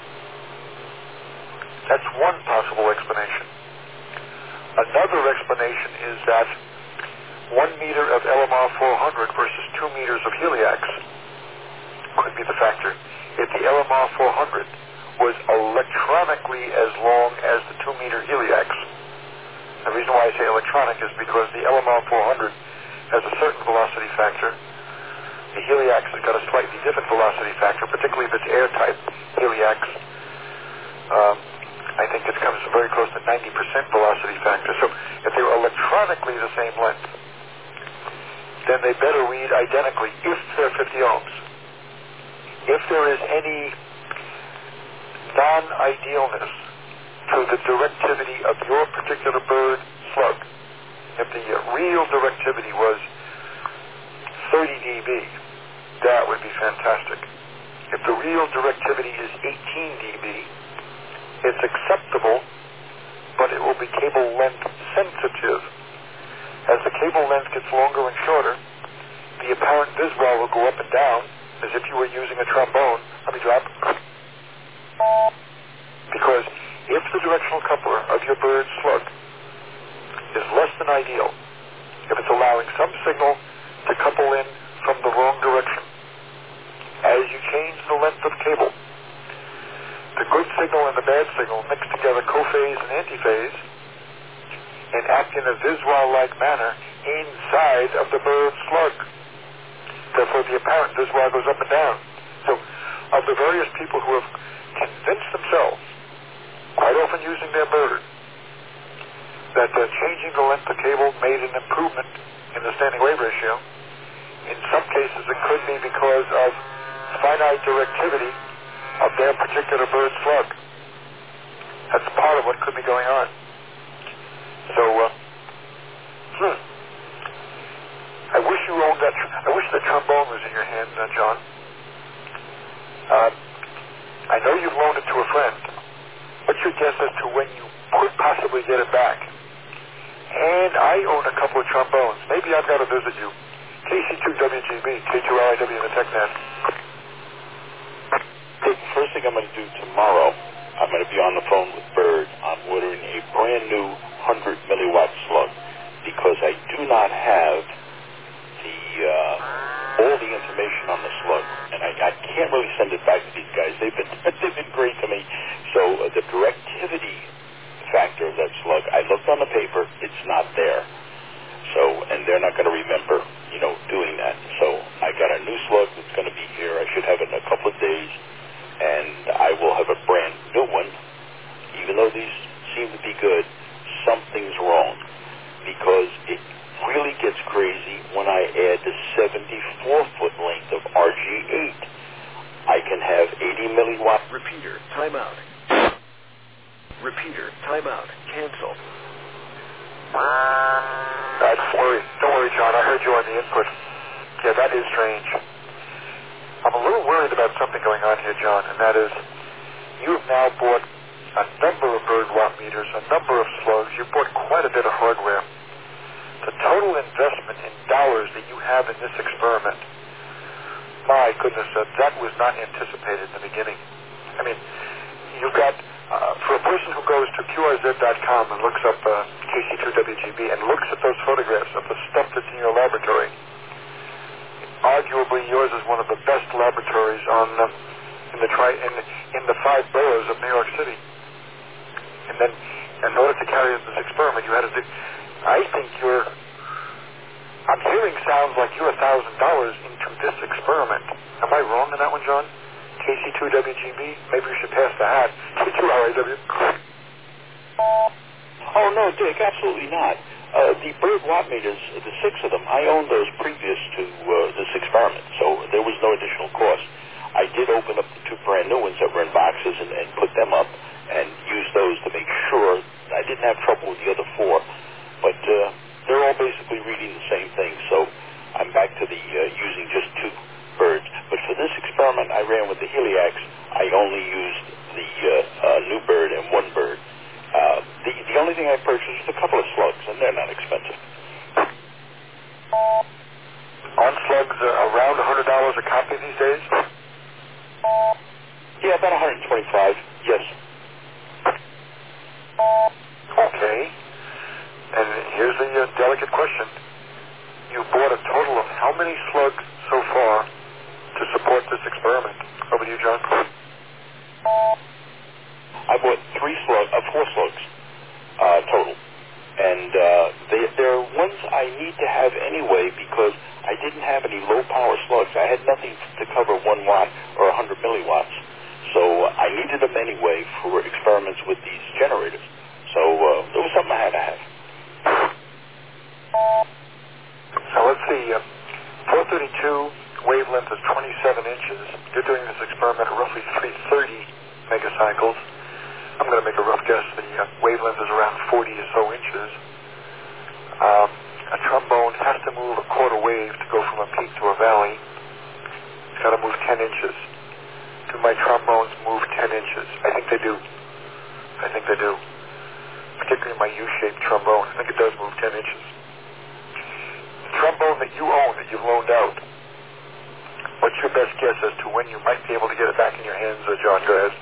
That's one possible explanation. Another explanation is that 1 meter of LMR 400 versus 2 meters of Heliax could be the factor. If the LMR 400 was electronically as long as the 2 meter Heliax, the reason why I say electronic is because the LMR 400 has a certain velocity factor. The Heliax has got a slightly different velocity factor, particularly if it's air-type Heliax. I think it comes very close to 90% velocity factor. So if they were electronically the same length, then they better read identically if they're 50 ohms. If there is any non-idealness to the directivity of your particular bird slug, if the real directivity was 30 dB, that would be fantastic. If the real directivity is 18 dB, it's acceptable, but it will be cable length sensitive. As the cable length gets longer and shorter, the apparent visual will go up and down as if you were using a trombone. Let me drop. Because if the directional coupler of your bird's slug is less than ideal, if it's allowing some signal to couple in from the wrong direction, as you change the length of cable, the good signal and the bad signal mix together cophase and antiphase and act in a visual-like manner inside of the bird's slug. Therefore, the apparent visual goes up and down. So, of the various people who have convinced themselves, quite often using their bird, that changing the length of cable made an improvement in the standing wave ratio, in some cases it could be because of finite directivity of their particular bird slug. That's part of what could be going on. So, I wish you owned that. I wish the trombone was in your hand, John. I know you've loaned it to a friend. What's your guess as to when you could possibly get it back? And I own a couple of trombones. Maybe I've got to visit you. KC2WGB, K2LIW in the TechNet. First thing I'm going to do tomorrow, I'm going to be on the phone with Bird on ordering a brand new 100 milliwatt slug because I do not have all the information on the slug, and I can't really send it back to these guys. They've been great to me. So the directivity factor of that slug, I looked on the paper, it's not there. So, and they're not going to remember, doing that. So I got a new slug that's going to be here. I should have it in a couple of days, and I will have a brand new one. Even though these seem to be good, something's wrong because it really gets crazy when I add the 74-foot length of RG8. I can have 80 milliwatt. Repeater, timeout. Repeater, timeout. Cancel. Don't worry, John. I heard you on the input. Yeah, that is strange. I'm a little worried about something going on here, John, and that is you've now bought a number of bird watt meters, a number of slugs. You've bought quite a bit of hardware. The total investment in dollars that you have in this experiment, my goodness, that was not anticipated in the beginning. I mean, you've got, for a person who goes to QRZ.com and looks up KC2WGB and looks at those photographs of the stuff that's in your laboratory, arguably yours is one of the best laboratories in the 5 boroughs of New York City. And then, in order to carry out this experiment, you had to do. I I'm hearing sounds like you're $1,000 into this experiment. Am I wrong on that one, John? KC2WGB? Maybe we should pass the hat. K2RIW. Oh, no, Dick, absolutely not. The Bird watt meters, the 6 of them, I owned those previous to this experiment, so there was no additional cost. I did open up the 2 brand new ones that were in boxes and put them up and use those to make sure I didn't have trouble with the other 4. But they're all basically reading the same thing, so I'm back to the using just 2 birds. But for this experiment I ran with the Heliax, I only used the new bird and 1 bird. The only thing I purchased was a couple of slugs, and they're not expensive. On slugs, around $100 a copy these days? Yeah, about 125, yes. Okay. And here's the delicate question. You bought a total of how many slugs so far to support this experiment? Over to you, John. I bought 4 slugs total. And they're ones I need to have anyway because I didn't have any low-power slugs. I had nothing to cover 1 watt or 100 milliwatts. So I needed them anyway for experiments with these generators. So it was something I had to have. So let's see. 432 wavelength is 27 inches. You're doing this experiment at roughly 330 megacycles. I'm going to make a rough guess. The wavelength is around 40 or so inches. A trombone has to move a quarter wave to go from a peak to a valley. It's got to move 10 inches. Do my trombones move 10 inches? I think they do. Particularly my U-shaped trombone. I think it does move 10 inches. The trombone that you own, that you've loaned out, what's your best guess as to when you might be able to get it back in your hands, John? Go ahead.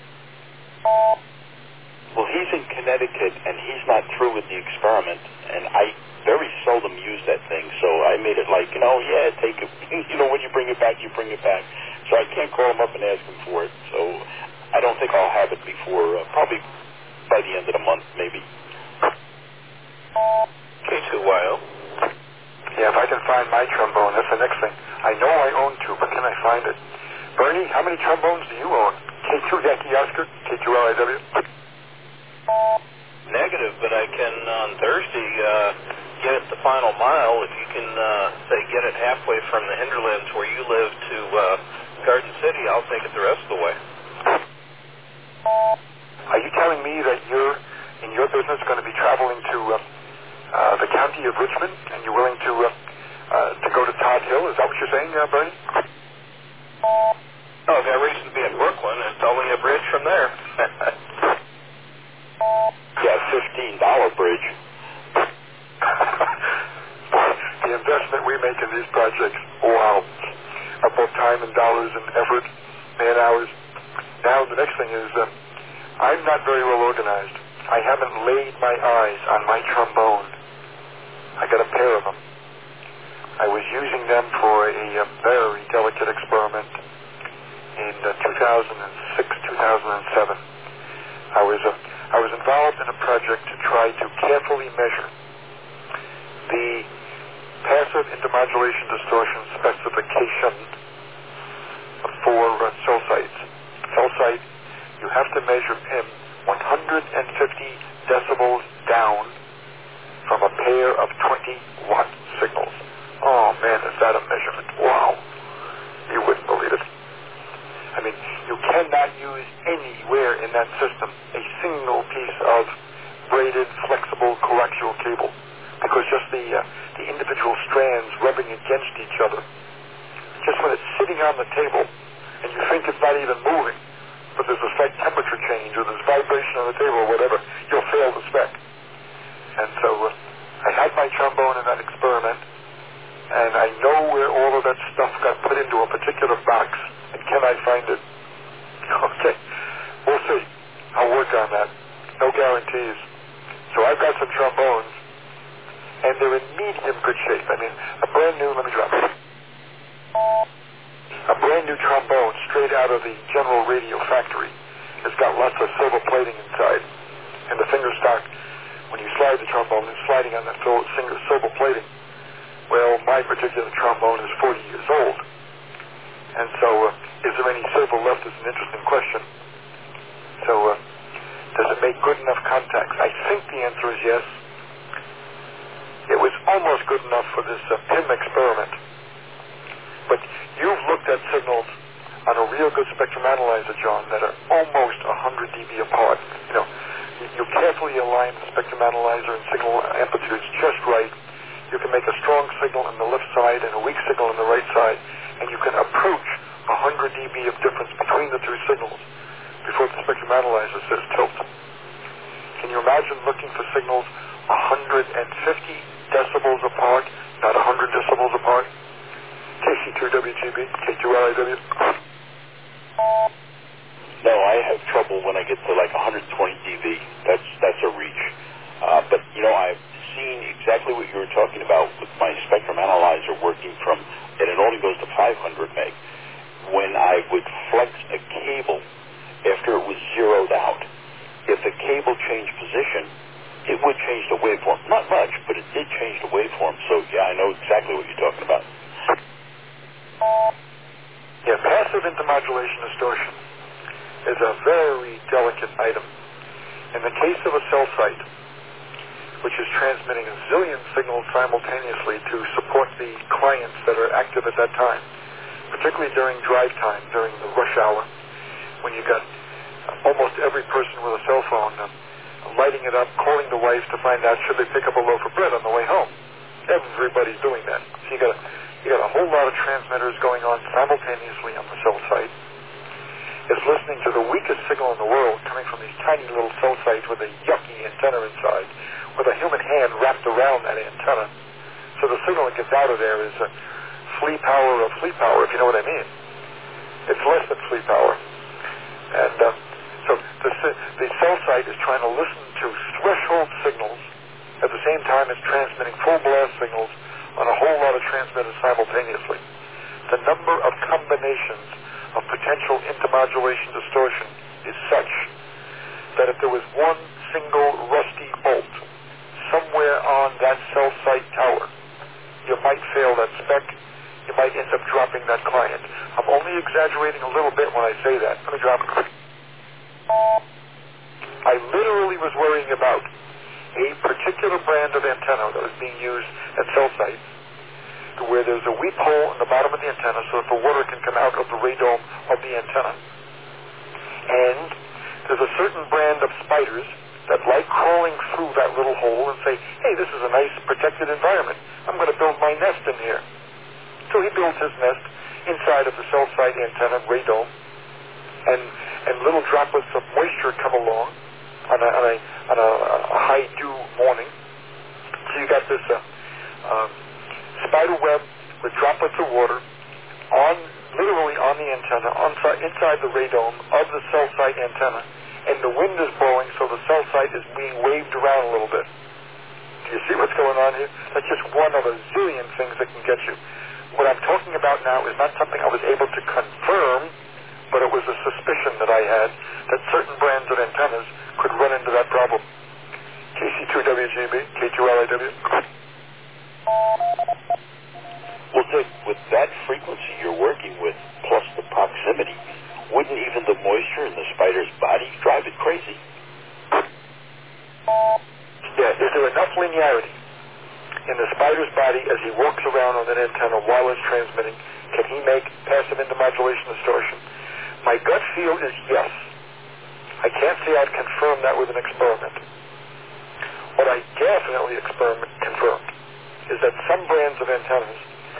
Well, he's in Connecticut, and he's not through with the experiment, and I very seldom use that thing, so I made it like, take it. When you bring it back, you bring it back. So I can't call him up and ask him for it, so I don't think I'll have it before, probably by the end of the month, maybe. K2YO. Yeah, if I can find my trombone, that's the next thing. I know I own 2, but can I find it? Bernie, how many trombones do you own? K2 Yankee Oscar, K2LIW? Negative, but I can on Thursday get it the final mile. If you can, say, get it halfway from the hinterlands where you live to Garden City, I'll take it the rest of the way. Are you telling me that you're, in your business, going to be traveling to the county of Richmond, and you're willing to go to Todd Hill? Is that what you're saying, Bernie? Oh, I've got reason to be in Brooklyn. It's only a bridge from there. Yeah, $15 bridge. The investment we make in these projects, wow, are both time and dollars and effort, man hours. Now the next thing is, I'm not very well organized. I haven't laid my eyes on my trombone. I got a pair of them. I was using them for a very delicate experiment in 2006, 2007. I was involved in a project to try to carefully measure the passive intermodulation distortion specification for cell sites. Cell site, you have to measure PIM 150 decibels down from a pair of 20-watt signals. Oh, man, is that a measurement? Wow. You wouldn't believe it. I mean, you cannot use anywhere in that system a single piece of braided, flexible, coaxial cable because just the individual strands rubbing against each other. Just when it's sitting on the table and you think it's not even moving, but there's a slight temperature change or there's vibration on the table or whatever, you'll fail the spec. And so I had my trombone in that experiment, and I know where all of that stuff got put into a particular box, and can I find it? Okay, we'll see. I'll work on that. No guarantees. So I've got some trombones, and they're in medium good shape. I mean, a brand new, let me drop it. A brand new trombone straight out of the General Radio factory. It's got lots of silver plating inside, and the finger stock, when you slide the trombone, it's sliding on that silver plating. Well, my particular trombone is 40 years old. And so, is there any silver left is an interesting question. So, does it make good enough contacts? I think the answer is yes. It was almost good enough for this PIM experiment. But you've looked at signals on a real good spectrum analyzer, John, that are almost 100 dB apart. You know, you carefully align the spectrum analyzer and signal amplitudes just right. You can make a strong signal on the left side and a weak signal on the right side, and you can approach 100 dB of difference between the two signals before the spectrum analyzer says tilt. Can you imagine looking for signals 150 decibels apart, not 100 decibels apart? KC2WGB, K2LIW. No, I have trouble when I get to like 120 dB. That's a reach. But, you know, I've seen exactly what you were talking about with my spectrum analyzer working from, and it only goes to 500 meg. When I would flex a cable after it was zeroed out, if the cable changed position, it would change the waveform. Not much, but it did change the waveform. So, yeah, I know exactly what you're talking about. Yeah, passive intermodulation distortion is a very delicate item. In the case of a cell site, which is transmitting a zillion signals simultaneously to support the clients that are active at that time, particularly during drive time, during the rush hour, when you got almost every person with a cell phone lighting it up, calling the wife to find out should they pick up a loaf of bread on the way home. Everybody's doing that. So you got a whole lot of transmitters going on simultaneously on the cell site. It's listening to the weakest signal in the world coming from these tiny little cell sites with a yucky antenna inside, with a human hand wrapped around that antenna. So the signal that gets out of there is flea power of flea power, if you know what I mean. It's less than flea power. And so the cell site is trying to listen to threshold signals at the same time as transmitting full blast signals on a whole lot of transmitters simultaneously. The number of combinations of potential intermodulation distortion is such that if there was one single rusty bolt somewhere on that cell site tower, you might fail that spec. You might end up dropping that client. I'm only exaggerating a little bit when I say that. Let me drop it. I literally was worrying about a particular brand of antenna that was being used at cell sites where there's a weep hole in the bottom of the antenna so that the water can come out of the radome of the antenna. And there's a certain brand of spiders that like crawling through that little hole and say, hey, this is a nice protected environment. I'm going to build my nest in here. So he builds his nest inside of the cell site antenna radome, and little droplets of moisture come along on a high dew morning. So you got this spider web with droplets of water literally on the antenna, inside the radome of the cell site antenna, and the wind is blowing, so the cell site is being waved around a little bit. Do you see what's going on here? That's just one of a zillion things that can get you. What I'm talking about now is not something I was able to confirm, but it was a suspicion that I had that certain brands of antennas could run into that problem. KC2WGB, K2LIW. Well, Dick, with that frequency you're working with, plus the proximity, wouldn't even the moisture in the spider's body drive it crazy? Yeah, is there enough linearity in the spider's body as he walks around on that antenna while it's transmitting? Can he make passive intermodulation distortion? My gut feel is yes. I can't say I'd confirm that with an experiment. What I definitely confirmed is that some brands of antennas,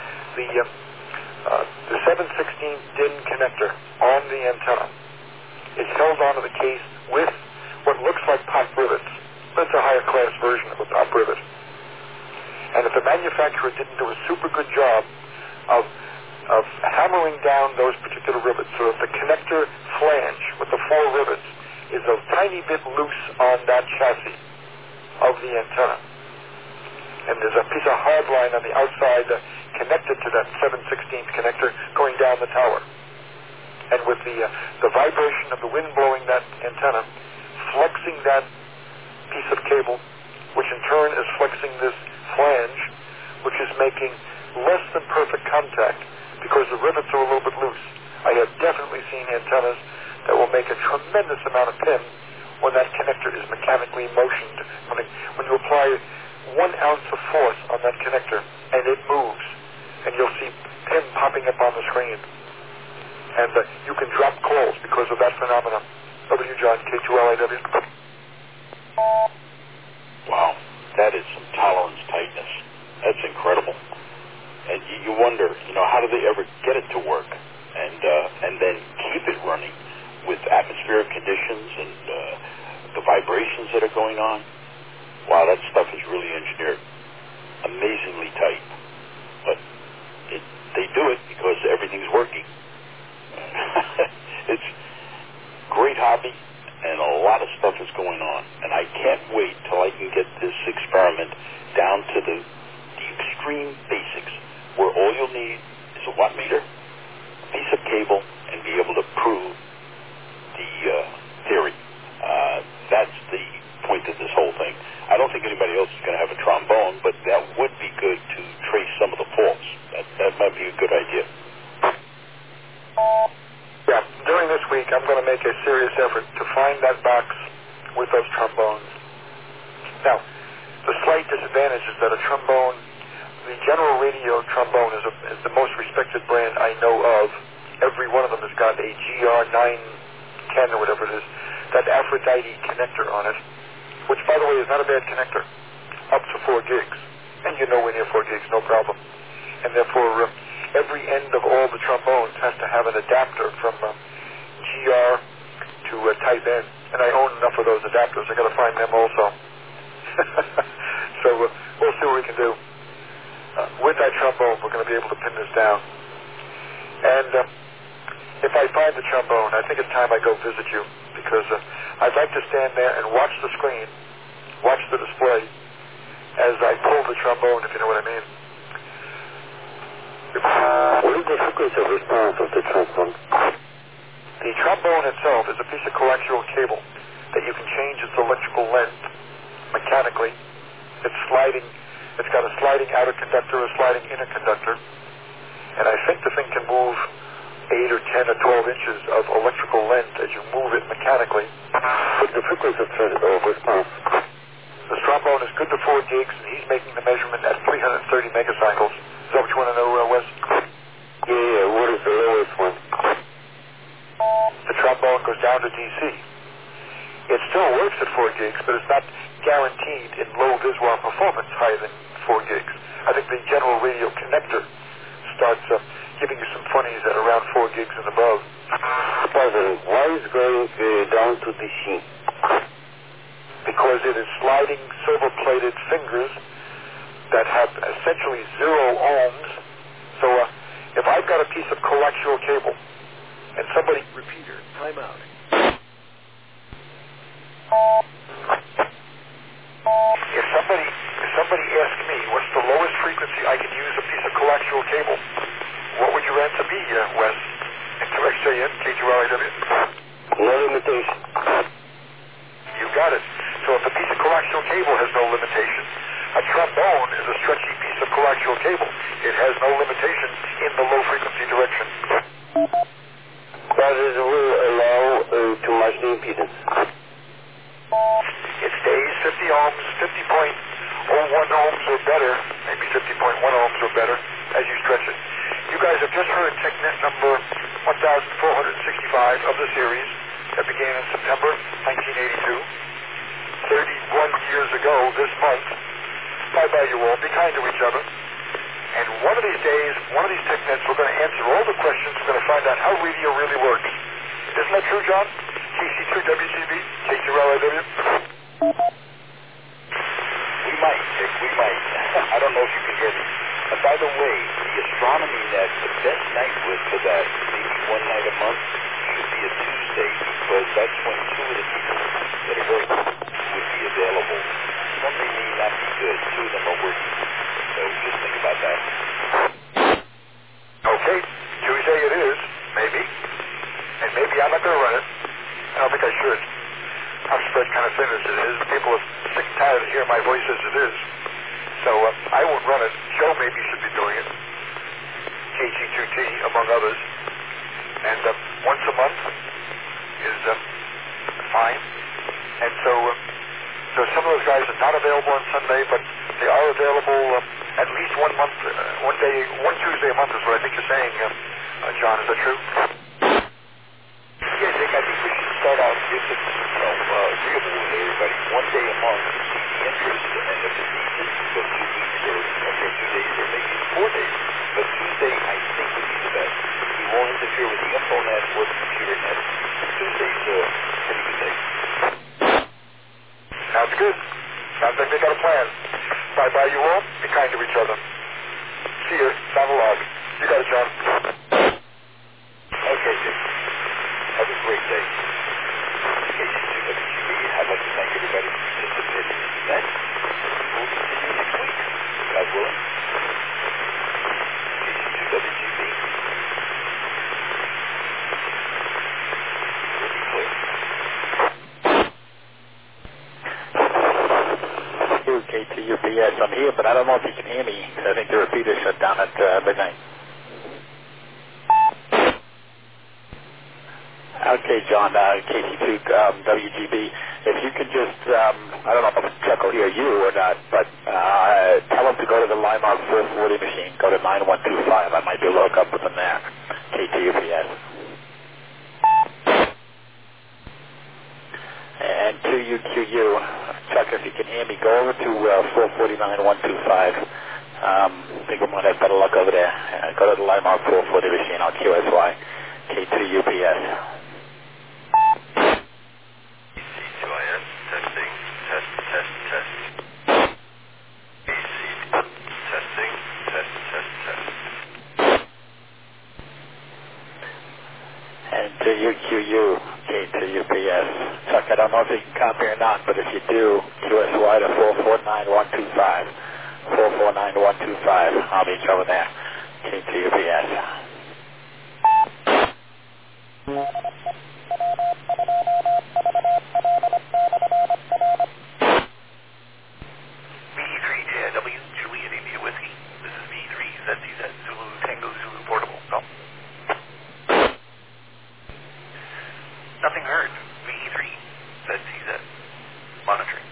the 7/16 DIN connector on the antenna is held onto the case with what looks like pop rivets. But it's a higher class version of a pop rivet. And if the manufacturer didn't do a super good job of hammering down those particular rivets, so that the connector flange with the 4 rivets is a tiny bit loose on that chassis of the antenna, and there's a piece of hard line on the outside connected to that 7/16 connector going down the tower, and with the vibration of the wind blowing that antenna, flexing that piece of cable, which in turn is flexing this flange, which is making less than perfect contact because the rivets are a little bit loose. I have definitely seen antennas that will make a tremendous amount of PIM when that connector is mechanically motioned. When you apply 1 ounce of force on that connector and it moves, and you'll see PIM popping up on the screen. And you can drop calls because of that phenomenon. Over to you, John, K2LIW. Wow, that is some tolerance tightness. That's incredible. And you wonder, how do they ever get it to work and then keep it running with atmospheric conditions and the vibrations that are going on? Wow, that stuff is really engineered. Amazingly tight. But they do it because everything's working. It's great hobby, and a lot of stuff is going on. And I can't wait till I can get this experiment down to the extreme basics, where all you'll need is a watt meter, a piece of cable, and be able to prove the theory. That's the point of this whole thing. I don't think anybody else is going to have a trombone, but that would be good to trace some of the faults. That might be a good idea. Yeah, during this week, I'm going to make a serious effort to find that box with those trombones. Now, the slight disadvantage is that a trombone, the General Radio trombone is the most respected brand I know of. Every one of them has got a GR910 or whatever it is, that Aphrodite connector on it, which, by the way, is not a bad connector, up to 4 gigs. And you're nowhere near 4 gigs, no problem. And therefore, every end of all the trombones has to have an adapter from GR to Type N. And I own enough of those adapters. I got to find them also. So we'll see what we can do. With that trombone, we're going to be able to pin this down. And if I find the trombone, I think it's time I go visit you, because I'd like to stand there and watch the screen, watch the display, as I pull the trombone, if you know what I mean. What is the frequency of response of the trombone? The trombone itself is a piece of coaxial cable that you can change its electrical length mechanically. It's sliding. It's got a sliding outer conductor, a sliding inner conductor, and I think the thing can move 8 or 10 or 12 inches of electrical length as you move it mechanically. What's the frequency of response? The trombone is good to 4 gigs, and he's making the measurement at 330 megacycles. Is that what you want to know, Wes? Yeah, what is the lowest one? The trombone goes down to DC. It still works at 4 gigs, but it's not guaranteed in low visual performance higher than 4 gigs. I think the General Radio connector starts giving you some funnies at around 4 gigs and above. President, why is it going down to DC? Because it is sliding silver-plated fingers that have essentially 0 ohms. So if I've got a piece of coaxial cable and somebody... Repeater, timeout. If somebody asked me what's the lowest frequency I can use a piece of coaxial cable, what would your answer be, Wes? XJN, K2LIW? No limitation. You got it. So if a piece of coaxial cable has no limitation, a trombone is a stretchy piece of coaxial cable. It has no limitation in the low frequency direction. But it will allow to match the impedance. It stays 50 ohms, 50.01 ohms or better, maybe 50.1 ohms or better, as you stretch it. You guys have just heard TechNet number 1465 of the series that began in September 1982. 31 years ago this month. Bye-bye, you all. Be kind to each other. And one of these days, one of these TechNets, we're going to answer all the questions. We're going to find out how radio really works. Isn't that true, John? KC2WCB, K2LIW? We might, Dick, we might. I don't know if you can hear me. And by the way, the Astronomy Net, the best night for that, maybe one night a month, should be a Tuesday, because that's when 2 of the people that are very good would be available. Sunday may not be good. 2 of them are working. So just think about that. Okay, Tuesday it is, maybe. And maybe I'm not going to run it. I don't think I should. I'm spread kind of thin as it is. People are sick and tired of hearing my voice as it is. So So I won't run it. Joe maybe should be doing it. KT2T, among others. And once a month is fine. And so some of those guys are not available on Sunday, but they are available at least 1 month, one day, one Tuesday a month is what I think you're saying, John. Is that true? Yeah, Dick, I think we should start out if it's agreeable with everybody. 1 day a month to see the interest, and if it's decent, go 2 weeks or 2 days or maybe 4 days. But Tuesday, I think, would be the best. We won't interfere with the InfoNet or the computer net. Tuesday's a pretty good day. Sounds good. Sounds like they got a plan. Bye-bye, you all. Be kind to each other. See you. Down the log. You got it, John. Okay, Dick. Have a great day. KC2WGB, I'd like to thank everybody for participating in the event. We'll continue next week. God willing. KC2WGB. We'll be clear. KTUPS, I'm here, but I don't know if you can hear me. I think the repeater shut down at midnight. Okay, John, KT2 WGB. If you could just, I don't know if Chuck will hear you or not, but tell him to go to the Limemark 440 machine, go to 9125. I might be able to hook up with him there. KTUPS. And to UQU, Chuck, if you can hear me, go over to 449-125. I think we might have better luck over there. Go to the Limemark 440 machine on QSY. K2UPS. C2IS, testing, test. AC, testing, test. And to UQU, K2UPS. Chuck, I don't know if you can copy or not, but if you do, QSY to 449-125. 449-125. I'll meet you over there. K2UPS. V3JW, Juliet India Whiskey. This is V3 ZZ Zulu Tango Zulu Portable. No. Nothing heard. V3 ZZ. Monitoring.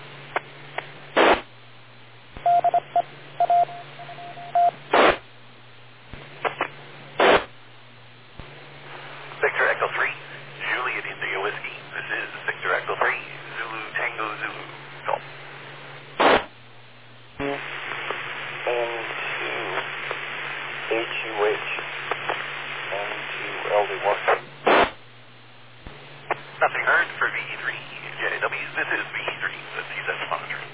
Victor Echo 3, Juliet India Whiskey. This is Victor Echo 3, Zulu Tango Zulu. No. HUH and to LD1. Nothing heard for VE3 JW. This is VE3. That's monitoring.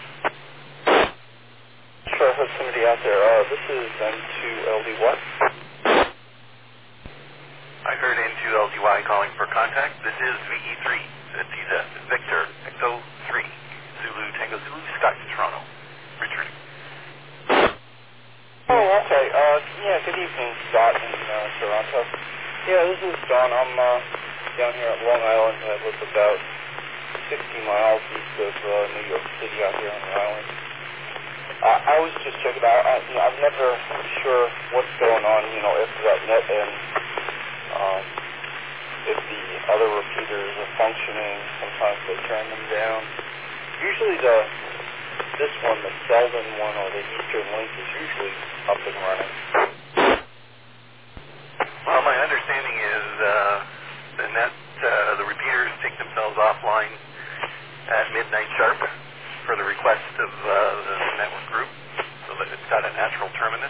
Sure, I heard somebody out there. This is N2LD1. I heard N2LDY calling for contact. This is VE3 ZZ Victor Echo 3 Zulu Tango Zulu Scott Toronto. Richard. Oh, okay. Yeah, good evening, Scott in Toronto. Yeah, this is John. I'm down here at Long Island. I live about 60 miles east of New York City out here on the island. I was just checking out. I'm never sure what's going on, if that net and if the other repeaters are functioning. Sometimes they turn them down. Usually this one, the Selden one or the Eastern Link, is usually up and running. Well, my understanding is the repeaters take themselves offline at midnight sharp for the request of the network group, so that it's got a natural terminus.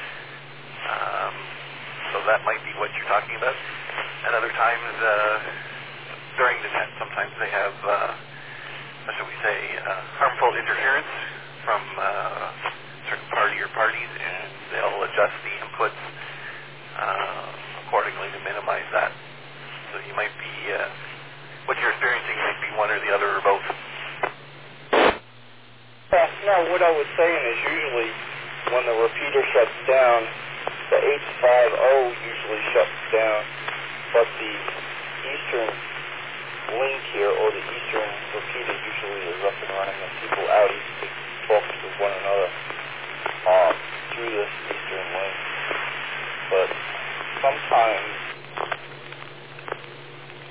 So that might be what you're talking about. At other times, during the net, sometimes they have, what shall we say, harmful interference from certain party or parties, and they'll adjust the inputs accordingly to minimize that. So you might be, what you're experiencing might be one or the other or both. No, what I was saying is usually when the repeater shuts down, the H50 usually shuts down, but the